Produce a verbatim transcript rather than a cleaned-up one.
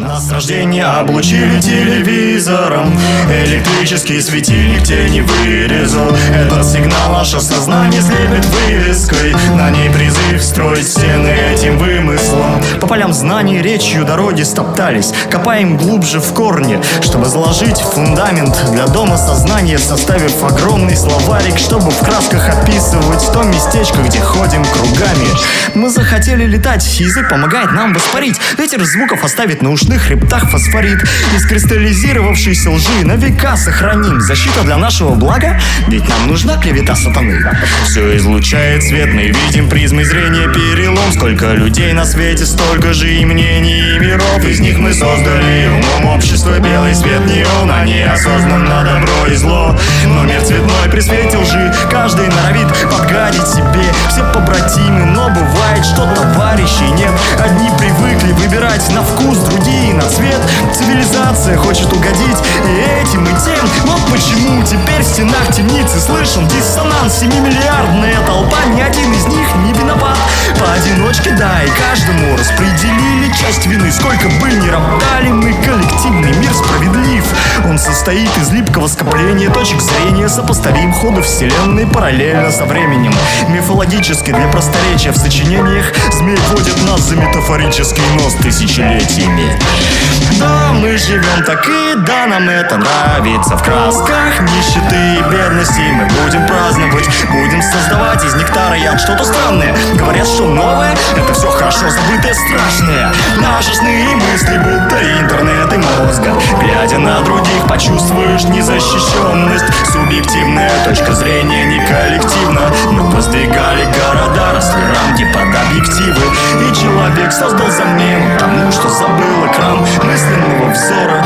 Нас с рождения облучили телевизором, электрический светильник тени вырезал. Этот сигнал наше сознание слепит вывеской, на ней призыв строить стены этим вымыслом. По полям знаний речью дороги стоптались, копаем глубже в корни, чтобы заложить фундамент для дома сознания, составив огромный словарик, чтобы в красках описывать то местечко, где ходим кругами. Мы захотели летать, язык помогает нам воспарить, ветер звуков оставит на ушных хребтах фосфорит. Из кристаллизировавшейся лжи на века сохраним защиту для нашего блага, ведь нам нужна клевета сатаны. Все излучает свет, мы видим призмой зрения перелом. Сколько людей на свете, столько же и мнений, и миров. Из них мы создали умом общество, белый свет неон, а неосознанно добро и зло. Но мир цветной при свете лжи, каждый норовит подгадить себе. Все побратимы, но бывает, что товарищей нет. Одни привыкли выбирать на вкус, другие на цвет. Цивилизация хочет угодить и этим, и тем. Вот почему теперь в стенах темницы слышен диссонанс. Семимиллиардная толпа, ни один из них не виноват. Поодиночке, да, и каждому распределили часть вины. Сколько бы ни роптали мы, коллективный мир справедлив. Он состоит из липкого скопления точек зрения, сопоставим ходу вселенной параллельно со временем. Мифологически для просторечия в сочинениях змей водит нас за метафорический нос тысячелетиями. Да, мы живем так, и да, нам это нравится. В красках нищеты и бедности мы будем праздновать, будем создавать из нектара яд что-то странное. Говорят, что новое — это все хорошо забытое, страшное. Наши сны и мысли будто интернет и мозга. Глядя на других, почувствуешь незащищенность. Субъективная точка зрения не коллективна. Мы воздвигали города, росли рамки под объективы, и человек создал замену тому, что забыл экран мысленного взора.